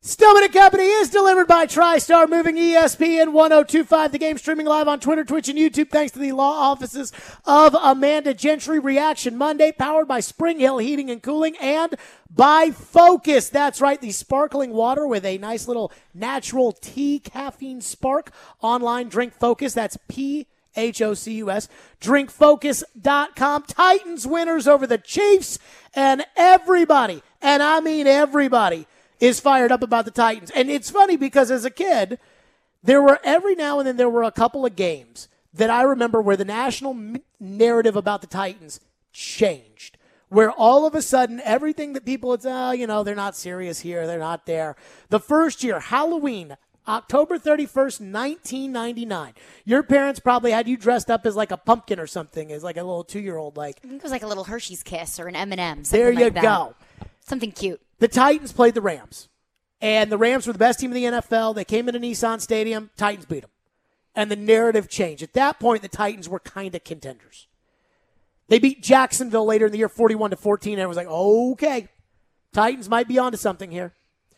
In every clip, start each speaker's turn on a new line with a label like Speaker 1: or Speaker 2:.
Speaker 1: Stillman and Company is delivered by TriStar Moving, ESPN 1025. The game streaming live on Twitter, Twitch, and YouTube thanks to the law offices of Amanda Gentry. Reaction Monday powered by Spring Hill Heating and Cooling and by Focus. That's right, the sparkling water with a nice little natural tea caffeine spark. Online Drink Focus. That's PHOCUS. DrinkFocus.com. Titans winners over the Chiefs, and everybody, and I mean everybody, is fired up about the Titans. And it's funny because as a kid, every now and then there were a couple of games that I remember where the national narrative about the Titans changed. Where all of a sudden everything that people would say, they're not serious here, they're not there. The first year, Halloween, October 31st, 1999. Your parents probably had you dressed up as like a pumpkin or something, as like a little 2-year-old. I
Speaker 2: think it was like a little Hershey's Kiss or an M&M.
Speaker 1: There you go.
Speaker 2: Something cute.
Speaker 1: The Titans played the Rams, and the Rams were the best team in the NFL. They came into Nissan Stadium. Titans beat them, and the narrative changed. At that point, the Titans were kind of contenders. They beat Jacksonville later in the year 41-14, and it was like, okay, Titans might be onto something here.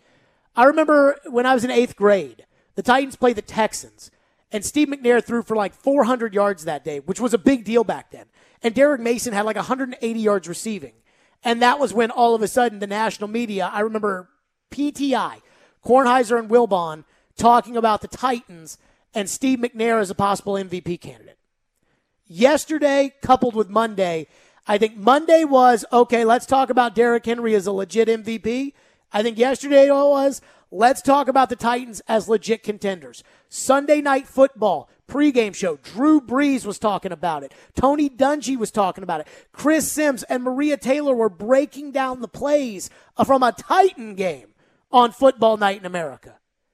Speaker 1: I remember when I was in 8th grade, the Titans played the Texans, and Steve McNair threw for like 400 yards that day, which was a big deal back then. And Derek Mason had like 180 yards receiving. And that was when all of a sudden the national media, I remember PTI, Kornheiser and Wilbon talking about the Titans and Steve McNair as a possible MVP candidate. Yesterday, coupled with Monday, I think Monday was, okay, let's talk about Derrick Henry as a legit MVP. I think yesterday was, let's talk about the Titans as legit contenders. Sunday Night Football pregame show, Drew Brees was talking about it. Tony Dungy was talking about it. Chris Sims and Maria Taylor were breaking down the plays from a Titan game on Football Night in America.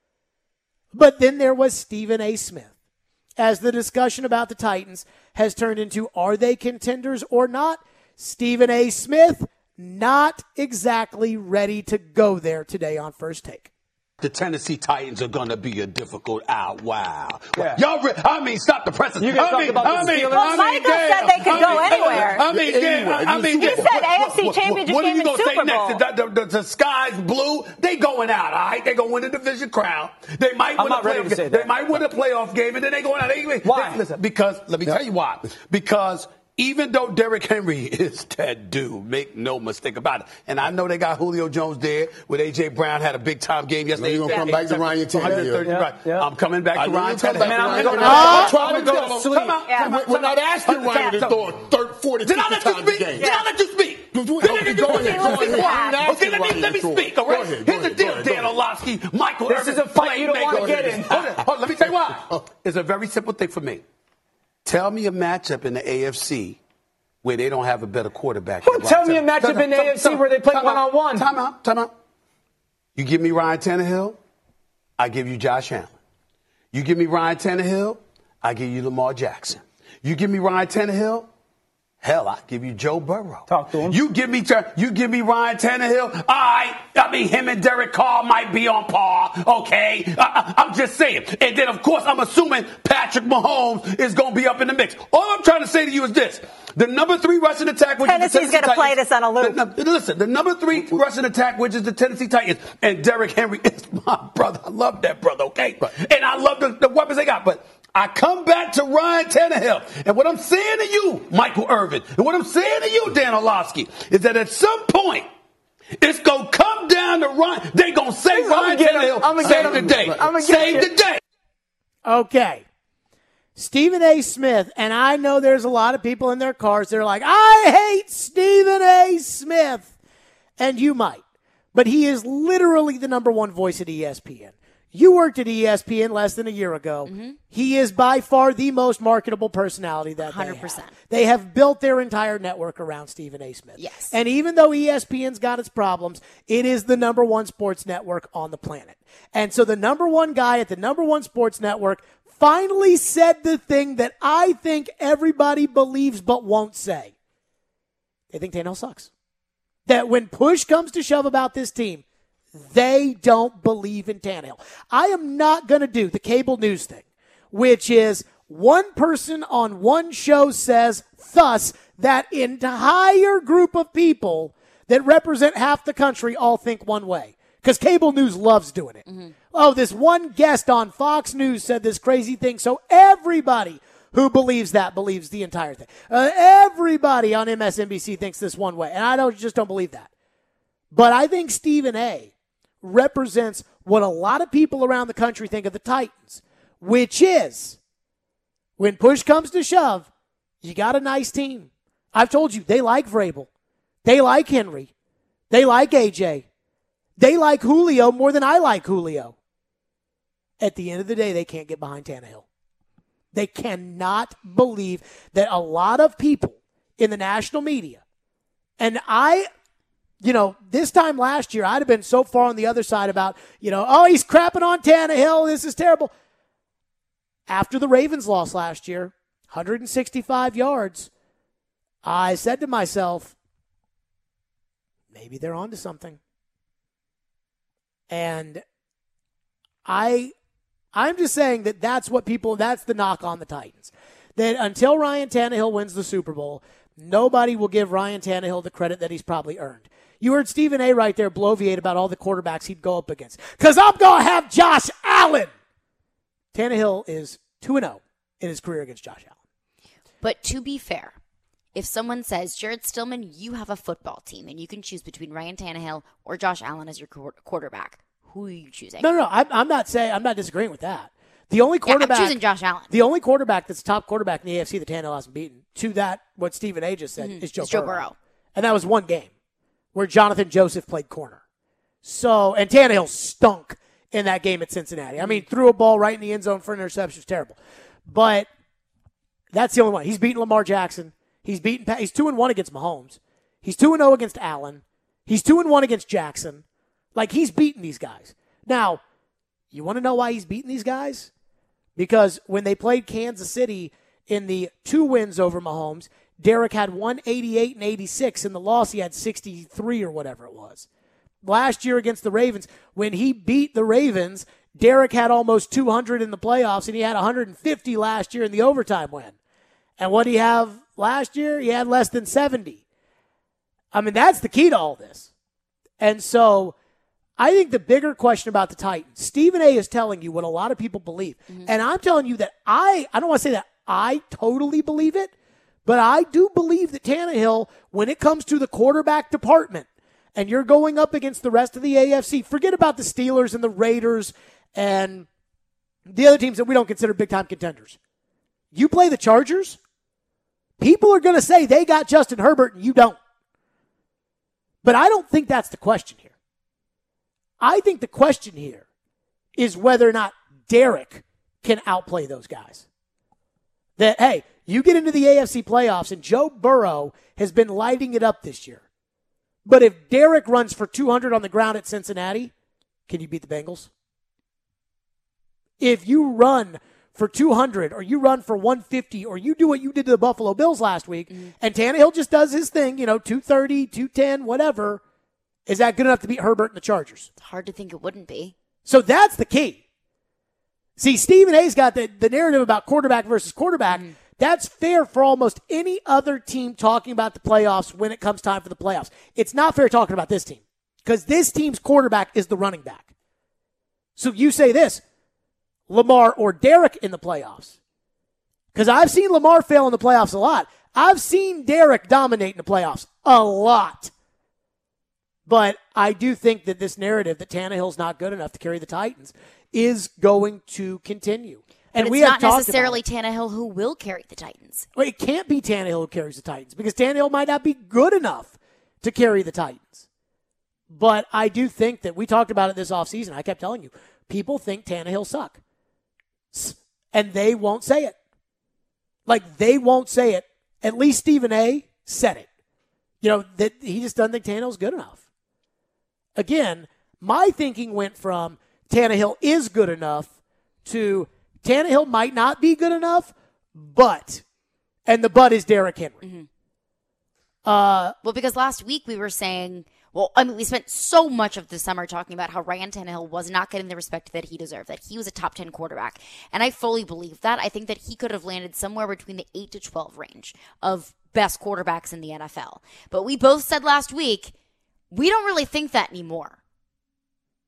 Speaker 1: But then there was Stephen A. Smith, as the discussion about the Titans has turned into, are they contenders or not? Stephen A. Smith, not exactly ready to go there today on First Take.
Speaker 3: The Tennessee Titans are going to be a difficult hour. Wow.
Speaker 4: Yeah.
Speaker 3: Y'all, stop the presses.
Speaker 4: You can talk about the Steelers.
Speaker 5: Well, Michael said they could go anywhere. He said AFC Championship game and Super Bowl.
Speaker 3: Next? The sky's blue. They going out, all right? They going to win the division crown. They might win a playoff game. They might win a playoff game, and then they going out.
Speaker 4: Why?
Speaker 3: Listen, because, let me tell you why. Because even though Derrick Henry is that dude, make no mistake about it. And I know they got Julio Jones there, with A.J. Brown had a big-time game yesterday.
Speaker 6: You're going to come back to Ryan Tannehill.
Speaker 3: Yeah. I'm coming back to Ryan
Speaker 6: Tannehill. We're not asking Ryan to throw 40 times a game.
Speaker 3: Did I let you speak? Let me speak. All right? Here's the deal, Dan Orlovsky, Michael Irvin.
Speaker 4: This is a fight you don't want to get in.
Speaker 3: Let me tell you why. It's a very simple thing for me. Tell me a matchup in the AFC where they don't have a better quarterback.
Speaker 4: Tell me a matchup in the AFC where they play one-on-one.
Speaker 3: Time out. You give me Ryan Tannehill, I give you Josh Allen. You give me Ryan Tannehill, I give you Lamar Jackson. You give me Ryan Tannehill, hell, I give you Joe Burrow.
Speaker 4: Talk to him.
Speaker 3: You give me Ryan Tannehill. Him and Derek Carr might be on par. Okay, I'm just saying. And then, of course, I'm assuming Patrick Mahomes is going to be up in the mix. All I'm trying to say to you is this: the number 3 rushing attack, which
Speaker 5: Tennessee's going to play this on a loop.
Speaker 3: Listen, the number 3 rushing attack, which is the Tennessee Titans, and Derrick Henry is my brother. I love that brother. Okay, and I love the weapons they got, but I come back to Ryan Tannehill. And what I'm saying to you, Michael Irvin, and what I'm saying to you, Dan Orlovsky, is that at some point, it's going to come down to Ryan. They're going to say Ryan Tannehill, save the day. Save the day.
Speaker 1: Okay. Stephen A. Smith, and I know there's a lot of people in their cars that are like, I hate Stephen A. Smith. And you might. But he is literally the number 1 voice at ESPN. You worked at ESPN less than a year ago. Mm-hmm. He is by far the most marketable personality that 100%. They have built their entire network around Stephen A. Smith.
Speaker 2: Yes.
Speaker 1: And even though ESPN's got its problems, it is the number 1 sports network on the planet. And so the number 1 guy at the number 1 sports network finally said the thing that I think everybody believes but won't say. They think Tannehill sucks. That when push comes to shove about this team, they don't believe in Tannehill. I am not going to do the cable news thing, which is one person on one show says, thus, that entire group of people that represent half the country all think one way. because cable news loves doing it. Mm-hmm. Oh, this one guest on Fox News said this crazy thing, so everybody who believes that believes the entire thing. Everybody on MSNBC thinks this one way, and I just don't believe that. But I think Stephen A. represents what a lot of people around the country think of the Titans, which is, when push comes to shove, you got a nice team. I've told you, they like Vrabel. They like Henry. They like AJ. They like Julio more than I like Julio. At the end of the day, they can't get behind Tannehill. They cannot believe that a lot of people in the national media, and this time last year, I'd have been so far on the other side about, oh, he's crapping on Tannehill. This is terrible. After the Ravens lost last year, 165 yards, I said to myself, maybe they're onto something. And I'm just saying that's the knock on the Titans. That until Ryan Tannehill wins the Super Bowl, nobody will give Ryan Tannehill the credit that he's probably earned. You heard Stephen A. right there bloviate about all the quarterbacks he'd go up against. Because I'm going to have Josh Allen. Tannehill is 2-0 in his career against Josh Allen.
Speaker 2: But to be fair, if someone says, Jared Stillman, you have a football team, and you can choose between Ryan Tannehill or Josh Allen as your quarterback, who are you choosing?
Speaker 1: No. I'm not disagreeing with that. The only quarterback,
Speaker 2: I'm choosing Josh Allen.
Speaker 1: The only quarterback that's top quarterback in the AFC that Tannehill hasn't beaten, to that, what Stephen A. just said, is Joe Burrow. And that was one game where Jonathan Joseph played corner. So, and Tannehill stunk in that game at Cincinnati. I mean, threw a ball right in the end zone for an interception. It was terrible. But that's the only one. He's beaten Lamar Jackson. He's 2-1 against Mahomes. He's 2-0 against Allen. He's 2-1 against Jackson. Like, he's beaten these guys. Now, you want to know why he's beaten these guys? Because when they played Kansas City in the 2 wins over Mahomes, Derek had 188 and 86. In the loss, he had 63 or whatever it was. Last year against the Ravens, when he beat the Ravens, Derek had almost 200 in the playoffs, and he had 150 last year in the overtime win. And what did he have last year? He had less than 70. I mean, that's the key to all this. And so I think the bigger question about the Titans, Stephen A. is telling you what a lot of people believe. Mm-hmm. And I'm telling you that I don't want to say that I totally believe it, but I do believe that Tannehill, when it comes to the quarterback department, and you're going up against the rest of the AFC, forget about the Steelers and the Raiders and the other teams that we don't consider big-time contenders. You play the Chargers, people are going to say they got Justin Herbert and you don't. But I don't think that's the question here. I think the question here is whether or not Derek can outplay those guys. That, hey, you get into the AFC playoffs and Joe Burrow has been lighting it up this year. But if Derek runs for 200 on the ground at Cincinnati, can you beat the Bengals? If you run for 200 or you run for 150 or you do what you did to the Buffalo Bills last week and Tannehill just does his thing, 230, 210, whatever, is that good enough to beat Herbert and the Chargers?
Speaker 2: It's hard to think it wouldn't be.
Speaker 1: So that's the key. See, Stephen A's got the narrative about quarterback versus quarterback. That's fair for almost any other team talking about the playoffs when it comes time for the playoffs. It's not fair talking about this team because this team's quarterback is the running back. So you say this, Lamar or Derek in the playoffs. Because I've seen Lamar fail in the playoffs a lot. I've seen Derek dominate in the playoffs a lot. But I do think that this narrative that Tannehill's not good enough to carry the Titans is going to continue. And
Speaker 2: it's not necessarily Tannehill who will carry the Titans.
Speaker 1: Well, it can't be Tannehill who carries the Titans because Tannehill might not be good enough to carry the Titans. But I do think that we talked about it this offseason. I kept telling you, people think Tannehill suck. And they won't say it. Like, they won't say it. At least Stephen A. said it. That he just doesn't think Tannehill's good enough. Again, my thinking went from Tannehill is good enough to Tannehill might not be good enough, and the but is Derrick Henry.
Speaker 2: Mm-hmm. Well, because last week we were saying, we spent so much of the summer talking about how Ryan Tannehill was not getting the respect that he deserved, that he was a top 10 quarterback. And I fully believe that. I think that he could have landed somewhere between the 8 to 12 range of best quarterbacks in the NFL. But we both said last week, we don't really think that anymore.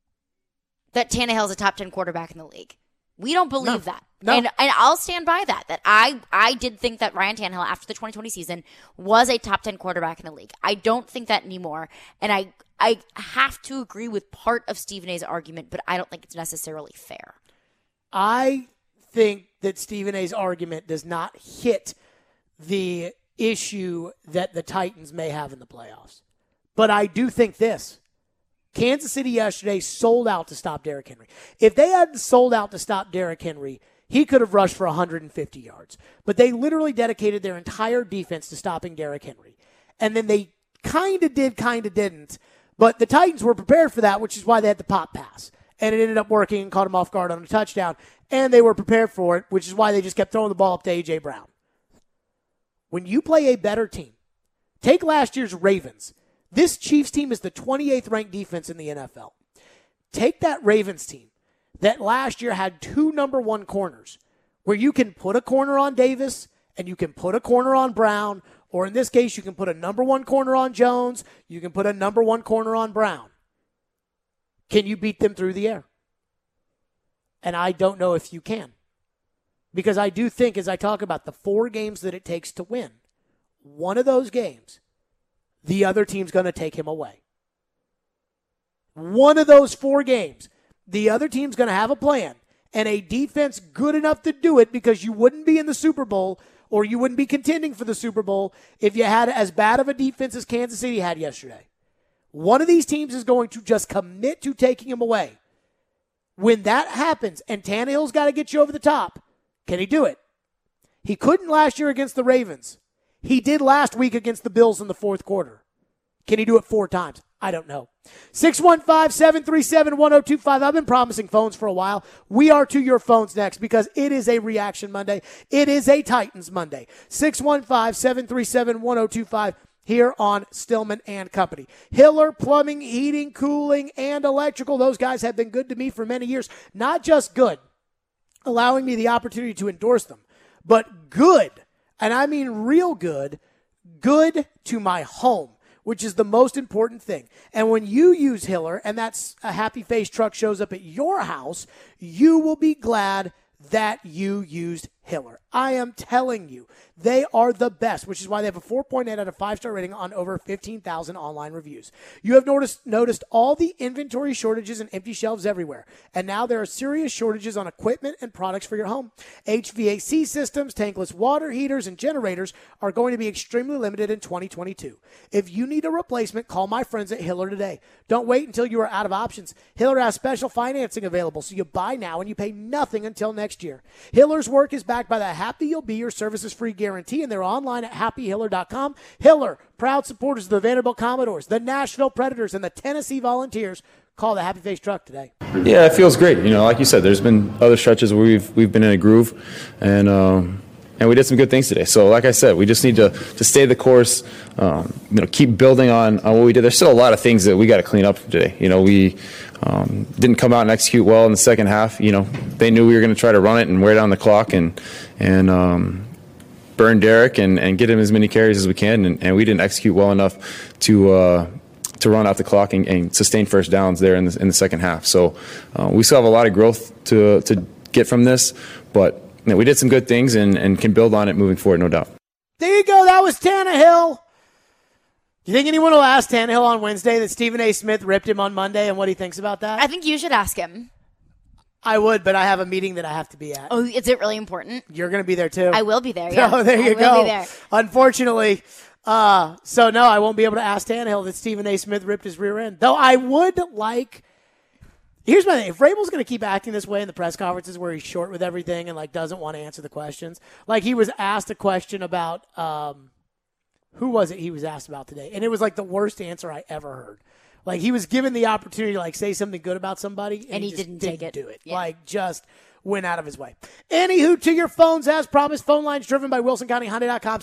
Speaker 2: that Tannehill's a top 10 quarterback in the league. We don't believe that.
Speaker 1: No.
Speaker 2: And I'll stand by that I did think that Ryan Tannehill, after the 2020 season, was a top 10 quarterback in the league. I don't think that anymore. And I have to agree with part of Stephen A's argument, but I don't think it's necessarily fair.
Speaker 1: I think that Stephen A's argument does not hit the issue that the Titans may have in the playoffs. But I do think this. Kansas City yesterday sold out to stop Derrick Henry. If they hadn't sold out to stop Derrick Henry, he could have rushed for 150 yards. But they literally dedicated their entire defense to stopping Derrick Henry. And then they kind of did, kind of didn't. But the Titans were prepared for that, which is why they had the pop pass. And it ended up working and caught him off guard on a touchdown. And they were prepared for it, which is why they just kept throwing the ball up to A.J. Brown. When you play a better team, take last year's Ravens. This Chiefs team is the 28th ranked defense in the NFL. Take that Ravens team that last year had 2 number 1 corners where you can put a corner on Davis and you can put a corner on Brown, or in this case, you can put a number 1 corner on Jones, you can put a number 1 corner on Brown. Can you beat them through the air? And I don't know if you can. Because I do think, as I talk about the 4 games that it takes to win, one of those games, the other team's going to take him away. One of those 4 games, the other team's going to have a plan and a defense good enough to do it, because you wouldn't be in the Super Bowl or you wouldn't be contending for the Super Bowl if you had as bad of a defense as Kansas City had yesterday. One of these teams is going to just commit to taking him away. When that happens and Tannehill's got to get you over the top, can he do it? He couldn't last year against the Ravens. He did last week against the Bills in the fourth quarter. Can he do it 4 times? I don't know. 615-737-1025. I've been promising phones for a while. We are to your phones next because it is a Reaction Monday. It is a Titans Monday. 615-737-1025 here on Stillman and Company. Hiller Plumbing, Heating, Cooling, and Electrical. Those guys have been good to me for many years. Not just good, allowing me the opportunity to endorse them, but good. And I mean real good, good to my home, which is the most important thing. And when you use Hiller, and that's a Happy Face truck shows up at your house, you will be glad that you used Hiller. I am telling you, they are the best, which is why they have a 4.8 out of 5-star rating on over 15,000 online reviews. You have noticed all the inventory shortages and empty shelves everywhere. And now there are serious shortages on equipment and products for your home. HVAC systems, tankless water heaters, and generators are going to be extremely limited in 2022. If you need a replacement, call my friends at Hiller today. Don't wait until you are out of options. Hiller has special financing available, so you buy now and you pay nothing until next year. Hiller's work is backed by the Happy You'll Be Your Services Free guarantee, and they're online at happyhiller.com. Hiller, proud supporters of the Vanderbilt Commodores, the Nashville Predators, and the Tennessee Volunteers. Call the Happy Face truck today.
Speaker 7: Yeah, it feels great. You know, like you said, there's been other stretches where we've been in a groove, and we did some good things today. So, like I said, we just need to stay the course. Keep building on what we did. There's still a lot of things that we got to clean up today. You know, we didn't come out and execute well in the second half. You know, they knew we were going to try to run it and wear down the clock and burn Derrick and get him as many carries as we can, and we didn't execute well enough to run out the clock and sustain first downs there in the second half. So we still have a lot of growth to get from this, but we did some good things and can build on it moving forward, no doubt.
Speaker 1: There you go. That was Tannehill. Do you think anyone will ask Tannehill on Wednesday that Stephen A. Smith ripped him on Monday and what he thinks about that?
Speaker 2: I think you should ask him.
Speaker 1: I would, but I have a meeting that I have to be at.
Speaker 2: Oh, is it really important?
Speaker 1: You're going to be there too.
Speaker 2: I will be there, yeah.
Speaker 1: Oh, there you go.
Speaker 2: I will be there.
Speaker 1: Unfortunately, so no, I won't be able to ask Tannehill that Stephen A. Smith ripped his rear end. Though I would like... Here's my thing. If Vrabel's going to keep acting this way in the press conferences where he's short with everything and doesn't want to answer the questions, he was asked a question about... who was it he was asked about today? And it was the worst answer I ever heard. He was given the opportunity to say something good about somebody, and he just didn't take it. Do it. Yeah. Just went out of his way. Anywho, to your phones, as promised, phone lines driven by WilsonCountyHyundai.com.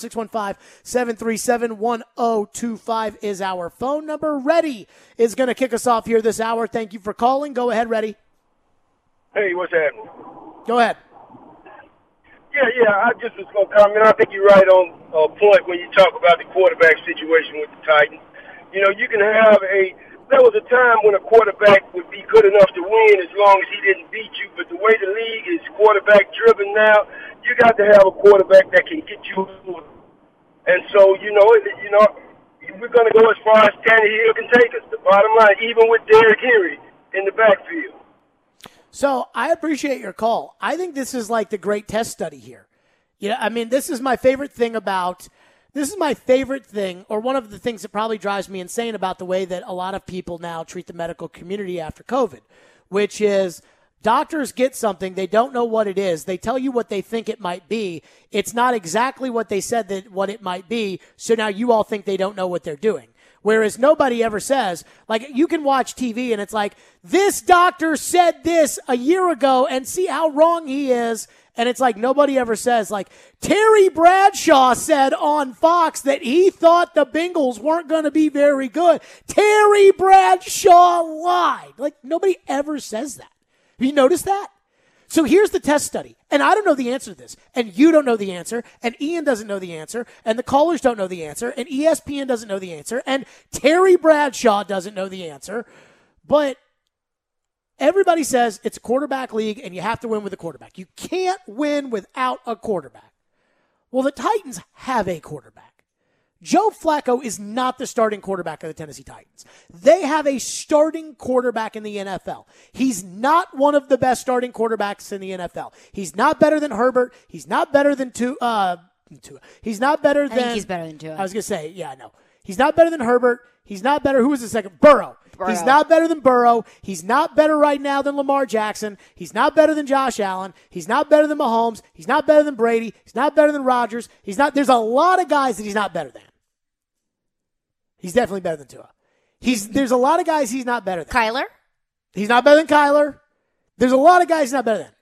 Speaker 1: 615-737-1025 is our phone number. Reddy is going to kick us off here this hour. Thank you for calling. Go ahead, Reddy.
Speaker 8: Hey, what's happening?
Speaker 1: Go ahead.
Speaker 8: Yeah, I just was going to comment. I think you're right on point when you talk about the quarterback situation with the Titans. You know, you can have a there was a time when a quarterback would be good enough to win as long as he didn't beat you. But the way the league is quarterback driven now, you got to have a quarterback that can get you. And so, we're going to go as far as Tannehill can take us. The bottom line, even with Derrick Henry in the backfield.
Speaker 1: So I appreciate your call. I think this is like the great test study here. This is my favorite thing, or one of the things that probably drives me insane about the way that a lot of people now treat the medical community after COVID, which is doctors get something, they don't know what it is, they tell you what they think it might be. It's not exactly what they said what it might be, so now you all think they don't know what they're doing. Whereas nobody ever says, like, you can watch TV and it's like, this doctor said this a year ago and see how wrong he is. And it's like nobody ever says, like, Terry Bradshaw said on Fox that he thought the Bengals weren't going to be very good. Terry Bradshaw lied. Like, nobody ever says that. Have you noticed that? So here's the test study. And I don't know the answer to this. And you don't know the answer. And Ian doesn't know the answer. And the callers don't know the answer. And ESPN doesn't know the answer. And Terry Bradshaw doesn't know the answer. But everybody says it's a quarterback league and you have to win with a quarterback. You can't win without a quarterback. Well, the Titans have a quarterback. Joe Flacco is not the starting quarterback of the Tennessee Titans. They have a starting quarterback in the NFL. He's not one of the best starting quarterbacks in the NFL. He's not better than Herbert. He's not better than Tua. He's not better than...
Speaker 2: I think he's better than Tua.
Speaker 1: I was going to say, yeah, no. He's not better than Herbert. He's not better... Who was the second? Burrow. He's not better than Burrow. He's not better right now than Lamar Jackson. He's not better than Josh Allen. He's not better than Mahomes. He's not better than Brady. He's not better than Rodgers. There's a lot of guys that he's not better than. He's definitely better than Tua. There's a lot of guys he's not better than.
Speaker 2: Kyler?
Speaker 1: He's not better than Kyler. There's a lot of guys he's not better than.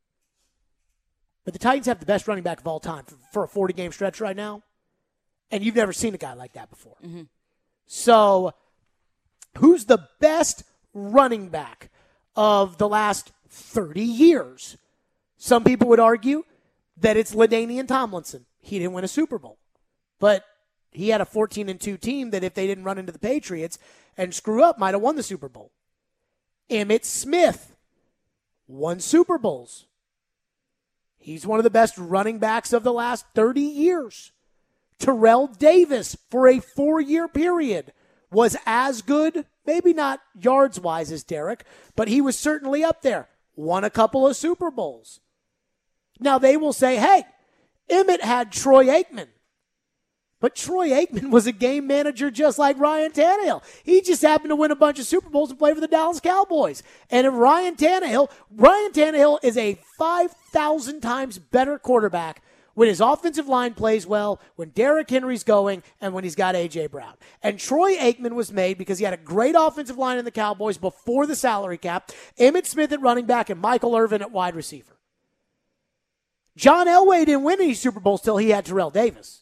Speaker 1: But the Titans have the best running back of all time for a 40-game stretch right now. And you've never seen a guy like that before. Mm-hmm. So, who's the best running back of the last 30 years? Some people would argue that it's LaDainian Tomlinson. He didn't win a Super Bowl. But he had a 14-2 team that if they didn't run into the Patriots and screw up, might have won the Super Bowl. Emmitt Smith won Super Bowls. He's one of the best running backs of the last 30 years. Terrell Davis, for a 4-year period, was as good, maybe not yards-wise as Derek, but he was certainly up there. Won a couple of Super Bowls. Now they will say, hey, Emmitt had Troy Aikman. But Troy Aikman was a game manager just like Ryan Tannehill. He just happened to win a bunch of Super Bowls and play for the Dallas Cowboys. And if Ryan Tannehill is a 5,000 times better quarterback when his offensive line plays well, when Derrick Henry's going, and when he's got A.J. Brown. And Troy Aikman was made because he had a great offensive line in the Cowboys before the salary cap, Emmitt Smith at running back, and Michael Irvin at wide receiver. John Elway didn't win any Super Bowls till he had Terrell Davis.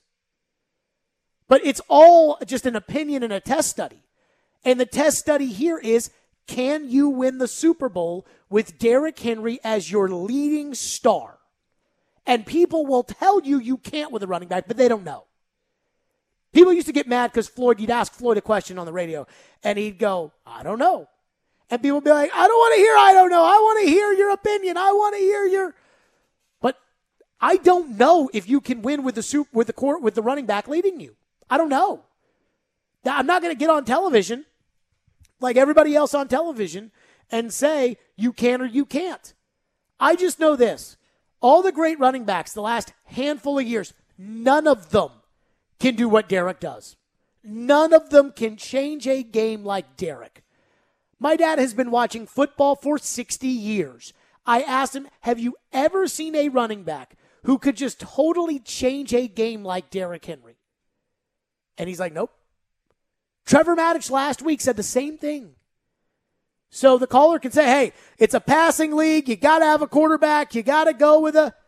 Speaker 1: But it's all just an opinion and a test study. And the test study here is, can you win the Super Bowl with Derrick Henry as your leading star? And people will tell you can't with a running back, but they don't know. People used to get mad because you'd ask Floyd a question on the radio, and he'd go, I don't know. And people would be like, I don't want to hear I don't know. I want to hear your opinion. I want to hear your... But I don't know if you can win with the running back leading you. I don't know. Now, I'm not going to get on television like everybody else on television and say you can or you can't. I just know this. All the great running backs the last handful of years, none of them can do what Derek does. None of them can change a game like Derek. My dad has been watching football for 60 years. I asked him, have you ever seen a running back who could just totally change a game like Derrick Henry? And he's like, nope. Trevor Maddich last week said the same thing. So the caller can say, hey, it's a passing league. You got to have a quarterback. You got to go with a...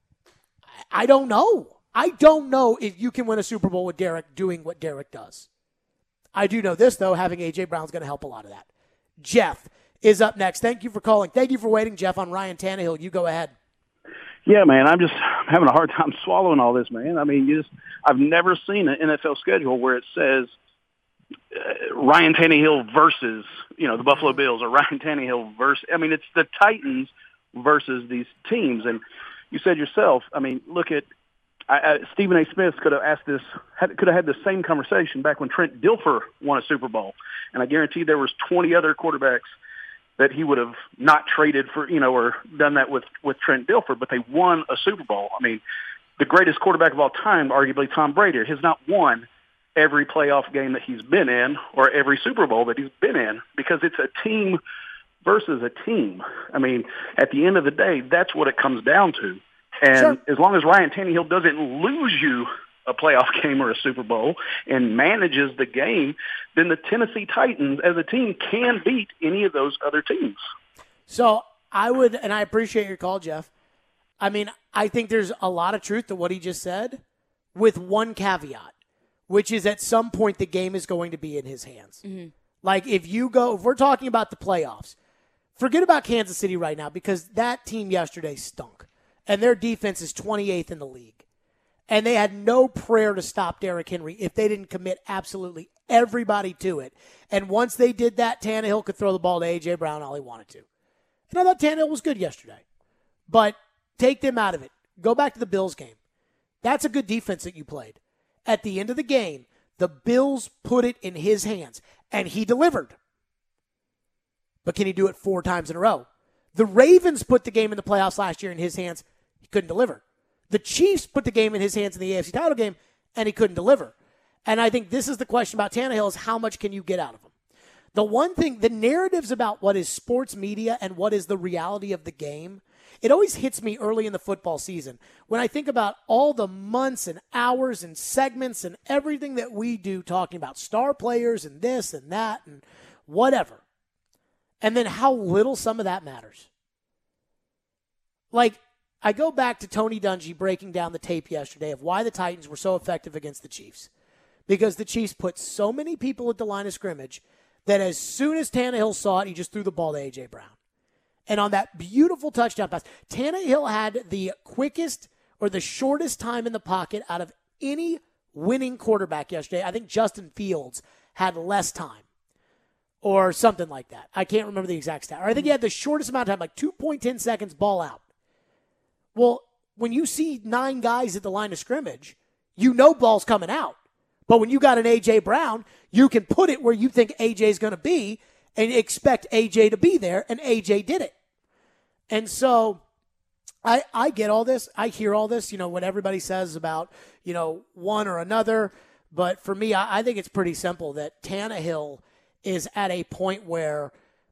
Speaker 1: I don't know. I don't know if you can win a Super Bowl with Derek doing what Derek does. I do know this, though. Having A.J. Brown's going to help a lot of that. Jeff is up next. Thank you for calling. Thank you for waiting, Jeff, on Ryan Tannehill. You go ahead.
Speaker 9: Yeah, man, I'm just having a hard time swallowing all this, man. I mean, I've never seen an NFL schedule where it says Ryan Tannehill versus, the Buffalo Bills, or Ryan Tannehill versus, it's the Titans versus these teams. And you said yourself, look at, Stephen A. Smith could have had the same conversation back when Trent Dilfer won a Super Bowl. And I guarantee there was 20 other quarterbacks that he would have not traded for, or done that with Trent Dilfer, but they won a Super Bowl. The greatest quarterback of all time, arguably Tom Brady, has not won every playoff game that he's been in or every Super Bowl that he's been in, because it's a team versus a team. At the end of the day, that's what it comes down to. And sure, as long as Ryan Tannehill doesn't lose you a playoff game or a Super Bowl and manages the game, then the Tennessee Titans as a team can beat any of those other teams.
Speaker 1: So I would, and I appreciate your call, Jeff. I think there's a lot of truth to what he just said, with one caveat, which is at some point the game is going to be in his hands. Mm-hmm. Like if we're talking about the playoffs, forget about Kansas City right now, because that team yesterday stunk. And their defense is 28th in the league. And they had no prayer to stop Derrick Henry if they didn't commit absolutely everybody to it. And once they did that, Tannehill could throw the ball to A.J. Brown all he wanted to. And I thought Tannehill was good yesterday. But take them out of it. Go back to the Bills game. That's a good defense that you played. At the end of the game, the Bills put it in his hands, and he delivered. But can he do it 4 times in a row? The Ravens put the game in the playoffs last year in his hands. He couldn't deliver. The Chiefs put the game in his hands in the AFC title game, and he couldn't deliver. And I think this is the question about Tannehill, is how much can you get out of him? The one thing, the narratives about what is sports media and what is the reality of the game, it always hits me early in the football season when I think about all the months and hours and segments and everything that we do talking about star players and this and that and whatever. And then how little some of that matters. Like, I go back to Tony Dungy breaking down the tape yesterday of why the Titans were so effective against the Chiefs. Because the Chiefs put so many people at the line of scrimmage that as soon as Tannehill saw it, he just threw the ball to A.J. Brown. And on that beautiful touchdown pass, Tannehill had the quickest or the shortest time in the pocket out of any winning quarterback yesterday. I think Justin Fields had less time or something like that. I can't remember the exact stat. Or I think he had the shortest amount of time, like 2.10 seconds, ball out. Well, when you see 9 guys at the line of scrimmage, you know ball's coming out. But when you got an A.J. Brown, you can put it where you think A.J.'s going to be and expect A.J. to be there, and A.J. did it. And so I get all this. I hear all this, what everybody says about, one or another. But for me, I think it's pretty simple that Tannehill is at a point where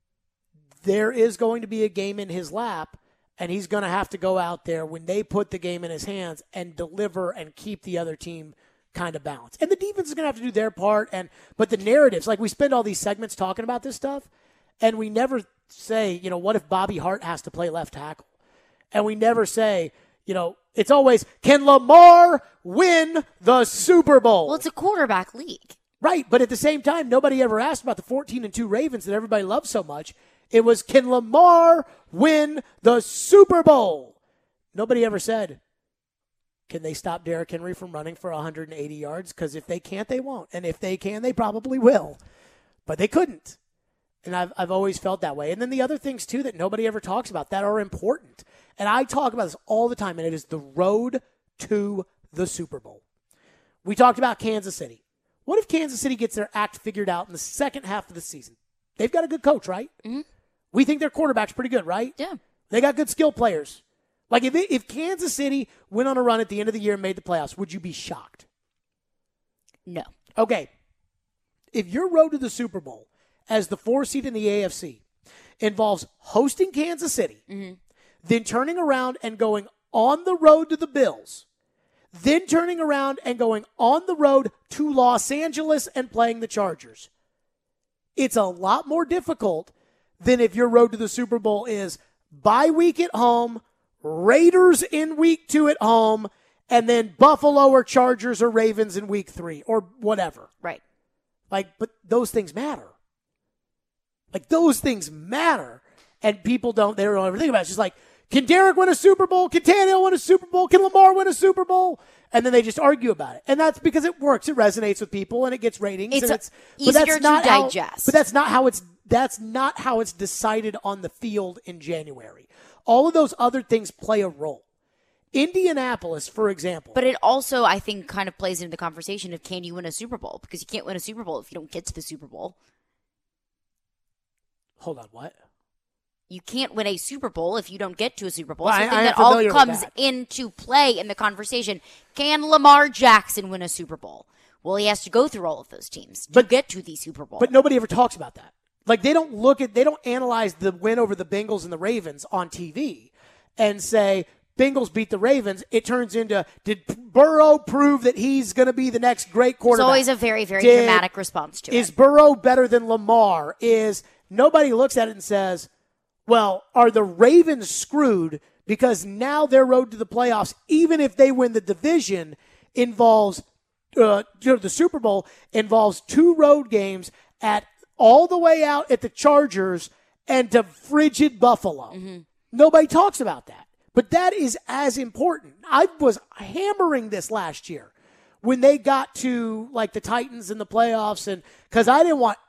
Speaker 1: there is going to be a game in his lap, and he's going to have to go out there when they put the game in his hands and deliver and keep the other team kind of balanced. And the defense is going to have to do their part. But the narratives, like we spend all these segments talking about this stuff, and we never say, what if Bobby Hart has to play left tackle? And we never say, it's always, can Lamar win the Super Bowl?
Speaker 2: Well, it's a quarterback league.
Speaker 1: Right, but at the same time, nobody ever asked about the 14-2 Ravens that everybody loves so much. It was, can Lamar win the Super Bowl? Nobody ever said, can they stop Derrick Henry from running for 180 yards? Because if they can't, they won't. And if they can, they probably will. But they couldn't. And I've always felt that way. And then the other things, too, that nobody ever talks about that are important. And I talk about this all the time, and it is the road to the Super Bowl. We talked about Kansas City. What if Kansas City gets their act figured out in the second half of the season? They've got a good coach, right? Mm-hmm. We think their quarterback's pretty good, right?
Speaker 2: Yeah.
Speaker 1: They got good skill players. Like, if Kansas City went on a run at the end of the year and made the playoffs, would you be shocked?
Speaker 2: No.
Speaker 1: Okay. If your road to the Super Bowl as the 4 seed in the AFC involves hosting Kansas City, mm-hmm. then turning around and going on the road to the Bills, then turning around and going on the road to Los Angeles and playing the Chargers, it's a lot more difficult than if your road to the Super Bowl is bye week at home, Raiders in week 2 at home, and then Buffalo or Chargers or Ravens in week 3 or whatever.
Speaker 2: Right.
Speaker 1: But those things matter. Those things matter. And people they don't ever think about it. It's just like, Can Derek win a Super Bowl? Can Tannehill win a Super Bowl? Can Lamar win a Super Bowl? And then they just argue about it. And that's because it works. It resonates with people and it gets ratings.
Speaker 2: It's easier to digest.
Speaker 1: But that's not how it's decided on the field in January. All of those other things play a role. Indianapolis, for example.
Speaker 2: But it also, I think, kind of plays into the conversation of can you win a Super Bowl? Because you can't win a Super Bowl if you don't get to the Super Bowl.
Speaker 1: Hold on, what?
Speaker 2: You can't win a Super Bowl if you don't get to a Super Bowl.
Speaker 1: Well,
Speaker 2: Something that all comes into play in the conversation. Can Lamar Jackson win a Super Bowl? Well, he has to go through all of those teams to get to the Super Bowl.
Speaker 1: But nobody ever talks about that. Like, they don't analyze the win over the Bengals and the Ravens on TV and say, Bengals beat the Ravens. It turns into, did Burrow prove that he's going to be the next great quarterback?
Speaker 2: It's always a very, very dramatic response to it.
Speaker 1: Is Burrow better than Lamar? Nobody looks at it and says, well, are the Ravens screwed because now their road to the playoffs, even if they win the division, involves the Super Bowl involves 2 road games at all the way out at the Chargers and to frigid Buffalo. Mm-hmm. Nobody talks about that. But that is as important. I was hammering this last year when they got to like the Titans in the playoffs, and because I didn't want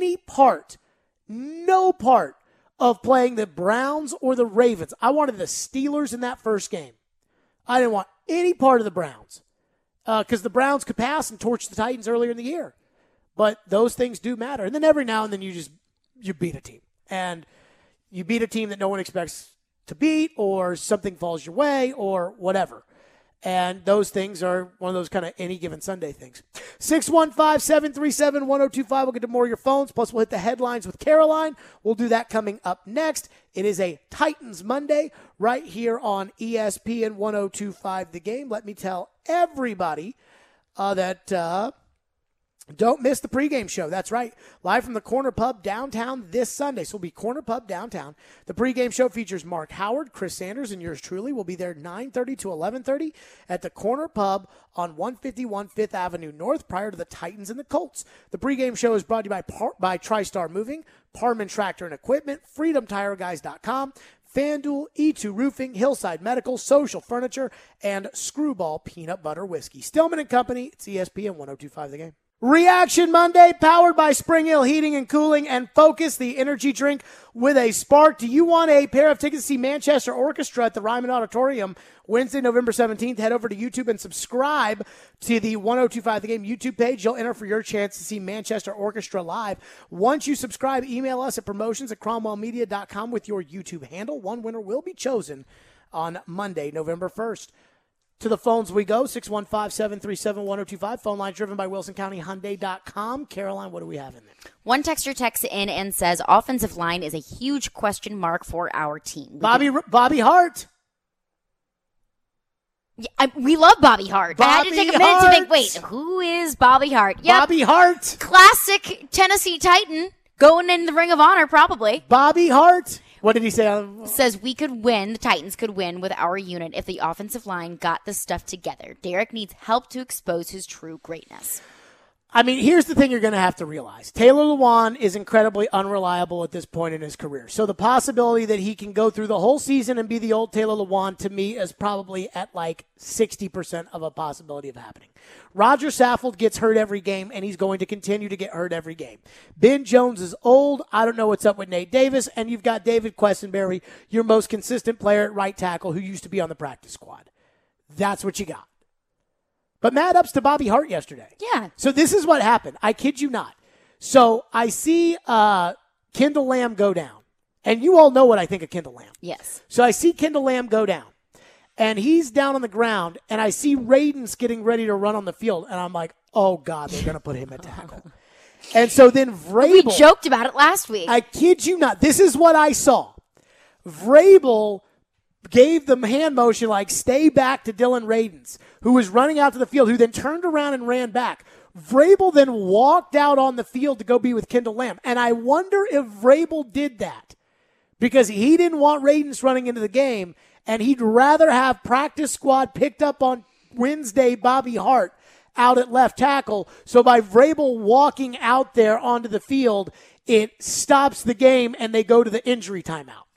Speaker 1: no part of playing the Browns or the Ravens. I wanted the Steelers in that first game. I didn't want any part of the Browns because the Browns could pass and torch the Titans earlier in the year. But those things do matter. And then every now and then you beat a team. And you beat a team that no one expects to beat, or something falls your way, or whatever. And those things are one of those kind of any given Sunday things. 615-737-1025. We'll get to more of your phones. Plus, we'll hit the headlines with Caroline. We'll do that coming up next. It is a Titans Monday right here on ESPN 1025 The Game. Let me tell everybody that don't miss the pregame show. That's right. Live from the Corner Pub downtown this Sunday. So it'll be Corner Pub downtown. The pregame show features Mark Howard, Chris Sanders, and yours truly. Will be there 9:30 to 11:30 at the Corner Pub on 151 5th Avenue North prior to the Titans and the Colts. The pregame show is brought to you by TriStar Moving, Parman Tractor and Equipment, FreedomTireGuys.com, FanDuel, E2 Roofing, Hillside Medical, Social Furniture, and Screwball Peanut Butter Whiskey. Stillman and Company. It's ESPN 1025 The Game. Reaction Monday, powered by Spring Hill Heating and Cooling and Focus, the energy drink with a spark. Do you want a pair of tickets to see Manchester Orchestra at the Ryman Auditorium Wednesday, November 17th? Head over to YouTube and subscribe to the 1025 The Game YouTube page. You'll enter for your chance to see Manchester Orchestra live. Once you subscribe, email us at promotions@cromwellmedia.com with your YouTube handle. One winner will be chosen on Monday, November 1st. To the phones we go, 615-737-1025. Phone line driven by WilsonCountyHyundai.com. Caroline, what do we have in there?
Speaker 2: One texter texts in and says, offensive line is a huge question mark for our team.
Speaker 1: Bobby Hart.
Speaker 2: Yeah, we love Bobby Hart. I had to take a minute to think, wait, who is Bobby Hart? Yep.
Speaker 1: Bobby Hart.
Speaker 2: Classic Tennessee Titan. Going in the Ring of Honor, probably.
Speaker 1: Bobby Hart. What did he say?
Speaker 2: Says we could win, the Titans could win with our unit if the offensive line got the stuff together. Derek needs help to expose his true greatness.
Speaker 1: I mean, here's the thing you're going to have to realize. Taylor Lewan is incredibly unreliable at this point in his career. So the possibility that he can go through the whole season and be the old Taylor Lewan, to me, is probably at like 60% of a possibility of happening. Roger Saffold gets hurt every game, and he's going to continue to get hurt every game. Ben Jones is old. I don't know what's up with Nate Davis. And you've got David Questenberry, your most consistent player at right tackle, who used to be on the practice squad. That's what you got. But mad ups to Bobby Hart yesterday.
Speaker 2: Yeah.
Speaker 1: So this is what happened. I kid you not. So I see Kendall Lamb go down. And you all know what I think of Kendall Lamb.
Speaker 2: Yes.
Speaker 1: So I see Kendall Lamb go down. And he's down on the ground. And I see Radens getting ready to run on the field. And I'm like, oh, God, they're going to put him at tackle. And so then Vrabel.
Speaker 2: We joked about it last week.
Speaker 1: I kid you not. This is what I saw. Vrabel gave the hand motion like stay back to Dylan Radens, who was running out to the field, who then turned around and ran back. Vrabel then walked out on the field to go be with Kendall Lamb. And I wonder if Vrabel did that because he didn't want Radens running into the game, and he'd rather have practice squad picked up on Wednesday Bobby Hart out at left tackle. So by Vrabel walking out there onto the field, it stops the game and they go to the injury timeout.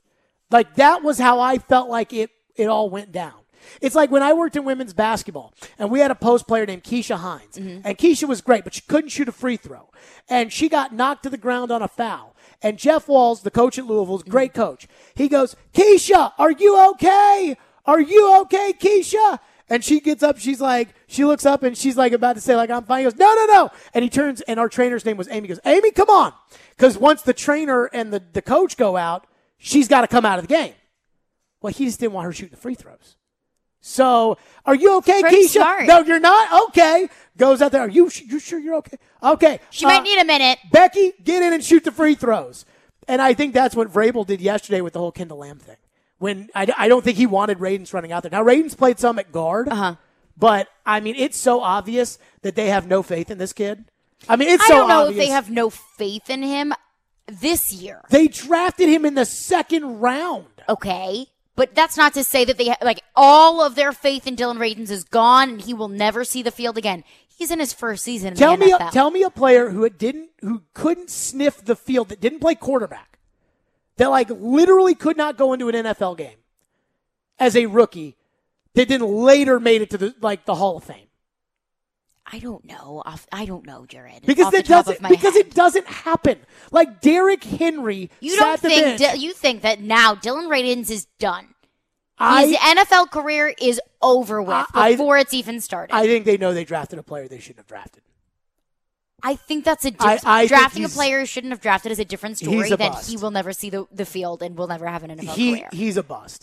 Speaker 1: Like, that was how I felt like it all went down. It's like when I worked in women's basketball, and we had a post player named Keisha Hines. And Keisha was great, but she couldn't shoot a free throw. And she got knocked to the ground on a foul. And Jeff Walls, the coach at Louisville, is a great coach. He goes, Keisha, are you okay? Are you okay, Keisha? And she gets up, she looks up and she's like about to say, like, I'm fine. He goes, no. And he turns, and our trainer's name was Amy. He goes, Amy, come on. Because once the trainer and the coach go out, she's got to come out of the game. Well, he just didn't want her shooting the free throws. So, are you okay,
Speaker 2: Pretty
Speaker 1: Keisha?
Speaker 2: smart.
Speaker 1: No, you're not? Okay. Goes out there. Are you sure you're okay? Okay.
Speaker 2: She might need a minute.
Speaker 1: Becky, get in and shoot the free throws. And I think that's what Vrabel did yesterday with the whole Kendall Lamb thing. When I don't think he wanted Radens running out there. Now, Radens played some at guard. But, I mean, it's so obvious that they have no faith in this kid. I mean, it's so obvious.
Speaker 2: I don't know if they have no faith in him this year.
Speaker 1: They drafted him in the second round.
Speaker 2: Okay. But that's not to say that they all of their faith in Dylan Radens is gone and he will never see the field again. He's in his first season in the NFL.
Speaker 1: Tell me a player who couldn't sniff the field, that didn't play quarterback, that literally could not go into an NFL game as a rookie, that then later made it to the Hall of Fame.
Speaker 2: I don't know. I don't know, Jared.
Speaker 1: Because it doesn't happen. Like Derrick Henry.
Speaker 2: You think that now Dylan Radens is done. His NFL career is over with before it's even started.
Speaker 1: I think they know they drafted a player they shouldn't have drafted.
Speaker 2: I think that's a different. Drafting a player who shouldn't have drafted is a different story. That he will never see the field and will never have an NFL career.
Speaker 1: He's a bust.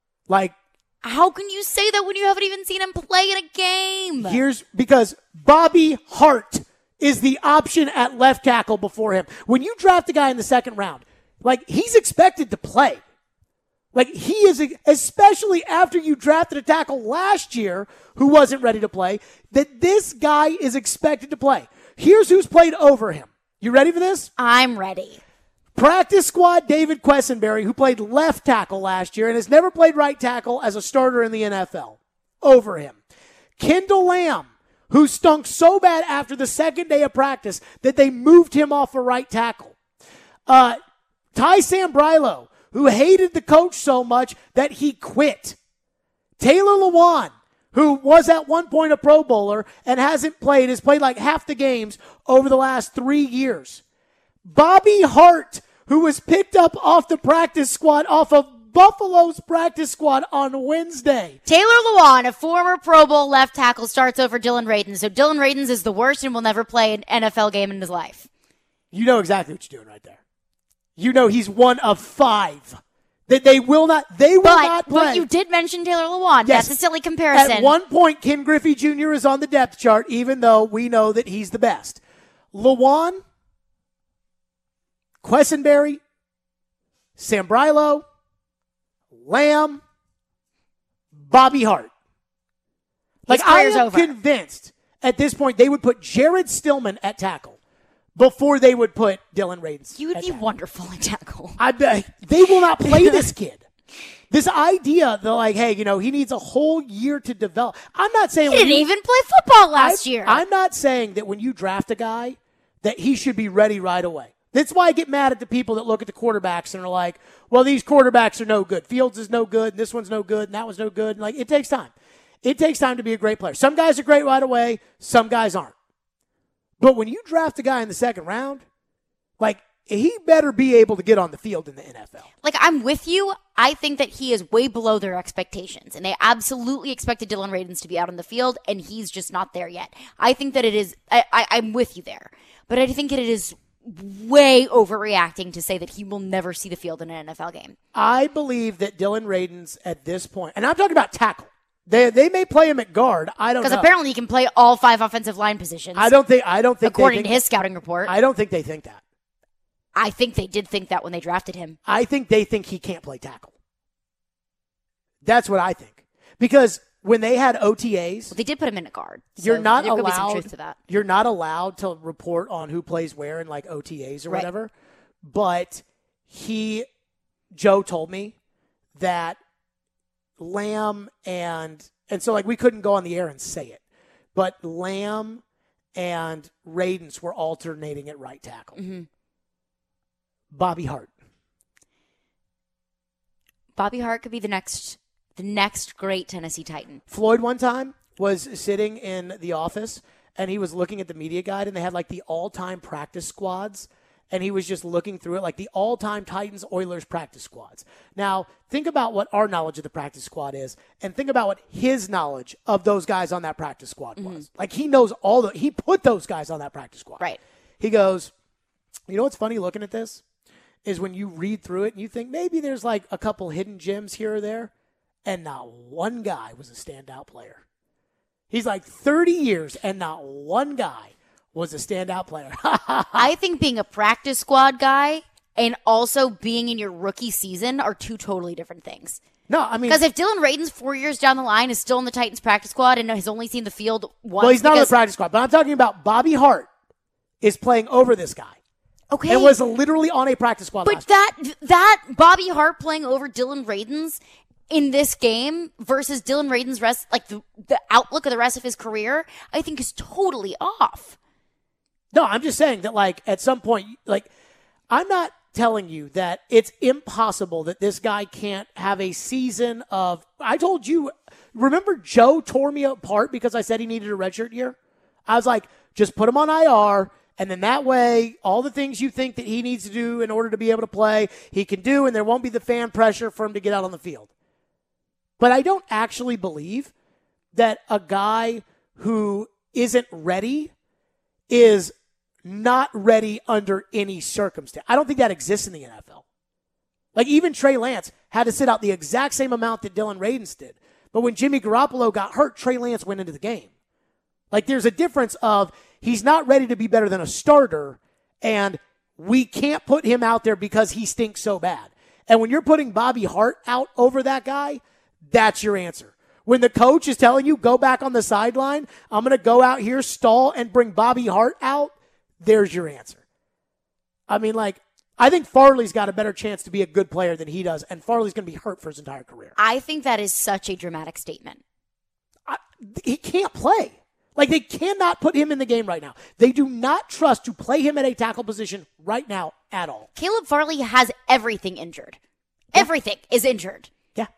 Speaker 2: How can you say that when you haven't even seen him play in a game?
Speaker 1: Because Bobby Hart is the option at left tackle before him. When you draft a guy in the second round, he's expected to play. He is, especially after you drafted a tackle last year who wasn't ready to play, that this guy is expected to play. Here's who's played over him. You ready for this?
Speaker 2: I'm ready.
Speaker 1: Practice squad David Quessenberry, who played left tackle last year and has never played right tackle as a starter in the NFL, over him. Kendall Lamb, who stunk so bad after the second day of practice that they moved him off a right tackle. Ty Sambrailo, who hated the coach so much that he quit. Taylor Lewan, who was at one point a Pro Bowler and has played half the games over the last 3 years. Bobby Hart, who was picked up off the practice squad, off of Buffalo's practice squad on Wednesday.
Speaker 2: Taylor Lewan, a former Pro Bowl left tackle, starts over Dylan Radens. So Dylan Radens is the worst and will never play an NFL game in his life.
Speaker 1: You know exactly what you're doing right there. You know he's one of 5. That they will not play.
Speaker 2: But you did mention Taylor Lewan.
Speaker 1: Yes.
Speaker 2: That's a silly comparison.
Speaker 1: At one point, Ken Griffey Jr. is on the depth chart, even though we know that he's the best. Lewan, Quessenberry, Sambrailo, Lamb, Bobby Hart.
Speaker 2: I am
Speaker 1: convinced at this point they would put Jared Stillman at tackle before they would put Dylan Radens.
Speaker 2: You would be wonderful at tackle.
Speaker 1: I bet they will not play this kid. This idea, they're hey, he needs a whole year to develop. I'm not saying
Speaker 2: he didn't even play football last year.
Speaker 1: I'm not saying that when you draft a guy that he should be ready right away. That's why I get mad at the people that look at the quarterbacks and are like, well, these quarterbacks are no good. Fields is no good, and this one's no good, and that one's no good. And it takes time. It takes time to be a great player. Some guys are great right away. Some guys aren't. But when you draft a guy in the second round, he better be able to get on the field in the NFL.
Speaker 2: I'm with you. I think that he is way below their expectations, and they absolutely expected Dylan Radens to be out on the field, and he's just not there yet. I think that it is, I'm with you there, but I think that it is way overreacting to say that he will never see the field in an NFL game.
Speaker 1: I believe that Dylan Radens at this point, and I'm talking about tackle. They may play him at guard. I don't know.
Speaker 2: Because apparently he can play all 5 offensive line positions.
Speaker 1: I don't think
Speaker 2: according to his scouting report.
Speaker 1: I don't think they think that.
Speaker 2: I think they did think that when they drafted him.
Speaker 1: I think they think he can't play tackle. That's what I think. Because when they had OTAs,
Speaker 2: they did put him in a guard.
Speaker 1: You're not
Speaker 2: there
Speaker 1: allowed.
Speaker 2: Could be some truth to that.
Speaker 1: You're not allowed to report on who plays where in OTAs or whatever. But Joe told me that Lamb and so we couldn't go on the air and say it, but Lamb and Radens were alternating at right tackle.
Speaker 2: Mm-hmm.
Speaker 1: Bobby Hart.
Speaker 2: Bobby Hart could be the next great Tennessee Titan.
Speaker 1: Floyd one time was sitting in the office, and he was looking at the media guide, and they had like the all-time practice squads, and he was just looking through it, like the all-time Titans Oilers practice squads. Now, think about what our knowledge of the practice squad is, and think about what his knowledge of those guys on that practice squad was. Like, he knows he put those guys on that practice squad.
Speaker 2: Right.
Speaker 1: He goes, you know what's funny looking at this? Is when you read through it and you think maybe there's like a couple hidden gems here or there, and not one guy was a standout player. He's like 30 years, and not one guy was a standout player.
Speaker 2: I think being a practice squad guy and also being in your rookie season are two totally different things.
Speaker 1: No, I mean,
Speaker 2: because if Dylan Radins 4 years down the line is still in the Titans practice squad and has only seen the field once.
Speaker 1: Well, he's not on the practice squad, but I'm talking about Bobby Hart is playing over this guy.
Speaker 2: Okay.
Speaker 1: And was literally on a practice squad.
Speaker 2: But that Bobby Hart playing over Dylan Radins in this game versus Dylan Radins' the outlook of the rest of his career, I think is totally off.
Speaker 1: No, I'm just saying that, like, at some point, like, I'm not telling you that it's impossible that this guy can't have a season of, I told you, remember Joe tore me apart because I said he needed a redshirt year? I was like, just put him on IR, and then that way, all the things you think that he needs to do in order to be able to play, he can do, and there won't be the fan pressure for him to get out on the field. But I don't actually believe that a guy who isn't ready is not ready under any circumstance. I don't think that exists in the NFL. Like, even Trey Lance had to sit out the exact same amount that Dylan Radins did. But when Jimmy Garoppolo got hurt, Trey Lance went into the game. Like, there's a difference of he's not ready to be better than a starter, and we can't put him out there because he stinks so bad. And when you're putting Bobby Hart out over that guy, that's your answer. When the coach is telling you, go back on the sideline, I'm going to go out here, stall, and bring Bobby Hart out, there's your answer. I mean, like, I think Farley's got a better chance to be a good player than he does, and Farley's going to be hurt for his entire career.
Speaker 2: I think that is such a dramatic statement.
Speaker 1: He can't play. Like, they cannot put him in the game right now. They do not trust to play him at a tackle position right now at all.
Speaker 2: Caleb Farley has everything injured. Yeah. Everything is injured.
Speaker 1: Yeah.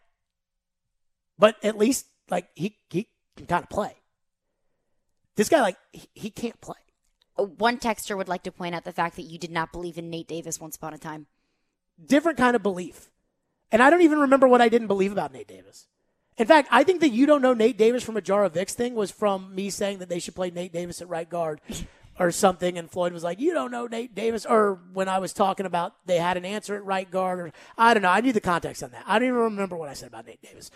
Speaker 1: But at least, like, he can kind of play. This guy, like, he can't play.
Speaker 2: One texter would like to point out the fact that you did not believe in Nate Davis once upon a time.
Speaker 1: Different kind of belief. And I don't even remember what I didn't believe about Nate Davis. In fact, I think that you don't know Nate Davis from a jar of Vicks thing was from me saying that they should play Nate Davis at right guard or something. And Floyd was like, you don't know Nate Davis. Or when I was talking about they had an answer at right guard. Or I don't know. I need the context on that. I don't even remember what I said about Nate Davis.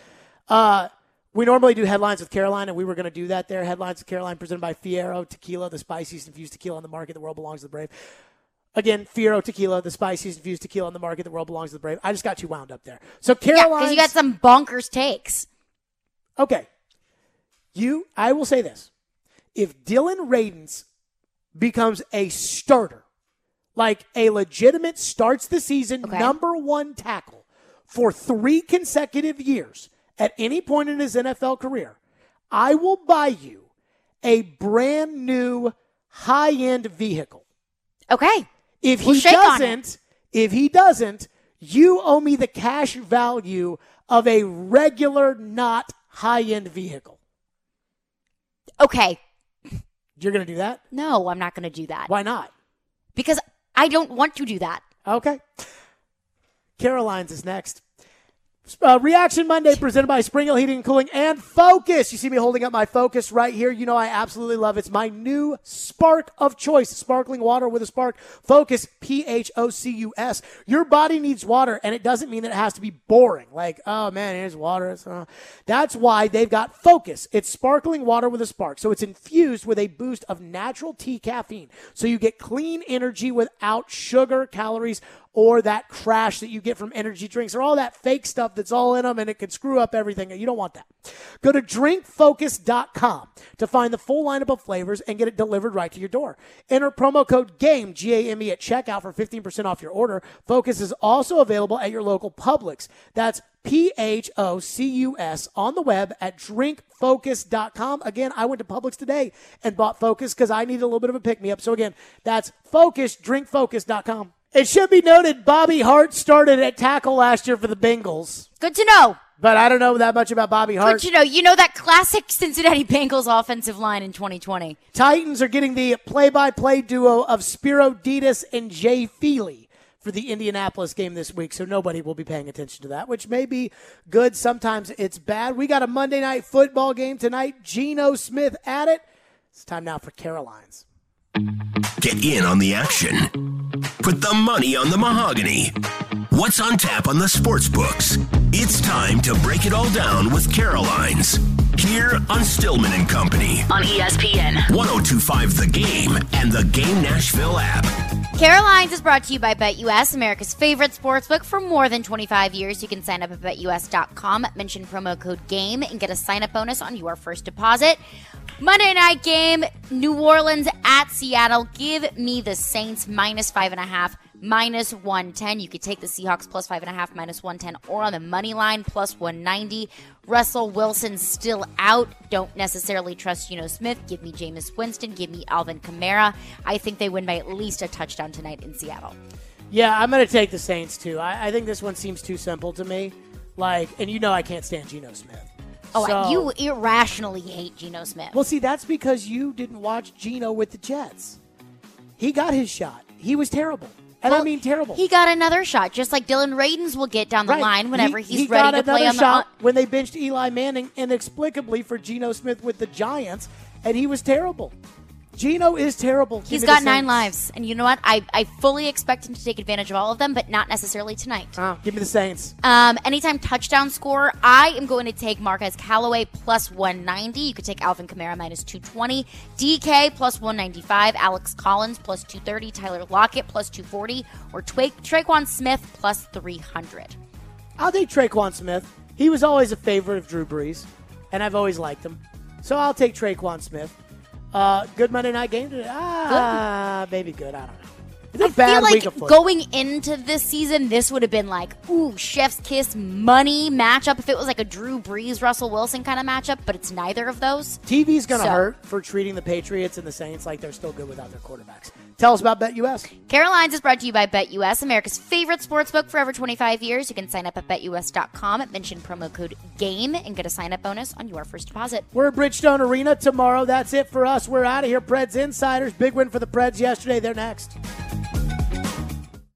Speaker 1: We normally do Headlines with Caroline, and we were going to do that there. Headlines with Caroline presented by Fiero Tequila, the spiciest infused tequila on the market. The world belongs to the brave. Again, Fiero Tequila, the spiciest infused tequila on the market. The world belongs to the brave. I just got too wound up there. So Caroline,
Speaker 2: because you got some bonkers takes.
Speaker 1: Okay. I will say this. If Dylan Radins becomes a starter, like a legitimate starts the season number one tackle for 3 consecutive years at any point in his NFL career, I will buy you a brand new high-end vehicle.
Speaker 2: Okay.
Speaker 1: If he doesn't, you owe me the cash value of a regular, not high-end vehicle.
Speaker 2: Okay.
Speaker 1: You're going to do that?
Speaker 2: No, I'm not going to do that.
Speaker 1: Why not?
Speaker 2: Because I don't want to do that.
Speaker 1: Okay. Caroline's is next. Reaction Monday presented by Spring Hill Heating and Cooling and Focus. You see me holding up my Focus right here. You know I absolutely love it. It's my new spark of choice. Sparkling water with a spark. Focus, P-H-O-C-U-S. Your body needs water, and it doesn't mean that it has to be boring. Like, oh, man, here's water. That's why they've got Focus. It's sparkling water with a spark. So it's infused with a boost of natural tea caffeine. So you get clean energy without sugar, calories, or that crash that you get from energy drinks or all that fake stuff that's all in them and it can screw up everything. You don't want that. Go to drinkfocus.com to find the full lineup of flavors and get it delivered right to your door. Enter promo code GAME, G-A-M-E, at checkout for 15% off your order. Focus is also available at your local Publix. That's P-H-O-C-U-S on the web at drinkfocus.com. Again, I went to Publix today and bought Focus because I needed a little bit of a pick-me-up. So again, that's Focus, drinkfocus.com. It should be noted Bobby Hart started at tackle last year for the Bengals.
Speaker 2: Good to know.
Speaker 1: But I don't know that much about Bobby Hart.
Speaker 2: Good to know. You know that classic Cincinnati Bengals offensive line in 2020.
Speaker 1: Titans are getting the play-by-play duo of Spiro Dedes and Jay Feely for the Indianapolis game this week, so nobody will be paying attention to that, which may be good. Sometimes it's bad. We got a Monday Night Football game tonight. Geno Smith at it. It's time now for Carolines.
Speaker 10: Get in on the action. Put the money on the mahogany. What's on tap on the sports books? It's time to break it all down with Carolines. Here on Stillman and Company.
Speaker 11: On ESPN.
Speaker 10: 102.5 The Game and the Game Nashville app.
Speaker 2: Carolines is brought to you by BetUS, America's favorite sportsbook for more than 25 years. You can sign up at BetUS.com, mention promo code GAME, and get a sign-up bonus on your first deposit. Monday night game, New Orleans at Seattle. Give me the Saints minus 5.5, minus 110. You could take the Seahawks plus 5.5, minus 110, or on the money line, plus 190. Russell Wilson still out. Don't necessarily trust Geno Smith. Give me Jameis Winston. Give me Alvin Kamara. I think they win by at least a touchdown tonight in Seattle.
Speaker 1: Yeah, I'm going to take the Saints, too. I think this one seems too simple to me. And you know I can't stand Geno Smith.
Speaker 2: Oh,
Speaker 1: so,
Speaker 2: you irrationally hate Geno Smith.
Speaker 1: Well, see, that's because you didn't watch Geno with the Jets. He got his shot. He was terrible. And I mean terrible.
Speaker 2: He got another shot, just like Dylan Radins will get down the line whenever he's ready to play on the
Speaker 1: shot when they benched Eli Manning inexplicably for Geno Smith with the Giants, and he was terrible. Geno is terrible.
Speaker 2: He's got 9 lives, and you know what? I fully expect him to take advantage of all of them, but not necessarily tonight.
Speaker 1: Give me the Saints.
Speaker 2: Anytime touchdown score, I am going to take Marquez Callaway plus 190. You could take Alvin Kamara minus 220. DK plus 195. Alex Collins plus 230. Tyler Lockett plus 240. Or Traquan Smith plus 300.
Speaker 1: I'll take Traquan Smith. He was always a favorite of Drew Brees, and I've always liked him. So I'll take Traquan Smith. Good Monday night game today. Maybe good. I don't know. It's a bad week of football.
Speaker 2: Going into this season, this would have been like, chef's kiss money matchup if it was like a Drew Brees, Russell Wilson kind of matchup, but it's neither of those.
Speaker 1: TV's going to hurt for treating the Patriots and the Saints like they're still good without their quarterbacks. Tell us about BetUS.
Speaker 2: Carolines is brought to you by BetUS, America's favorite sportsbook for over 25 years. You can sign up at BetUS.com, mention promo code GAME, and get a sign-up bonus on your first deposit.
Speaker 1: We're at Bridgestone Arena tomorrow. That's it for us. We're out of here. Preds Insiders. Big win for the Preds yesterday. They're next.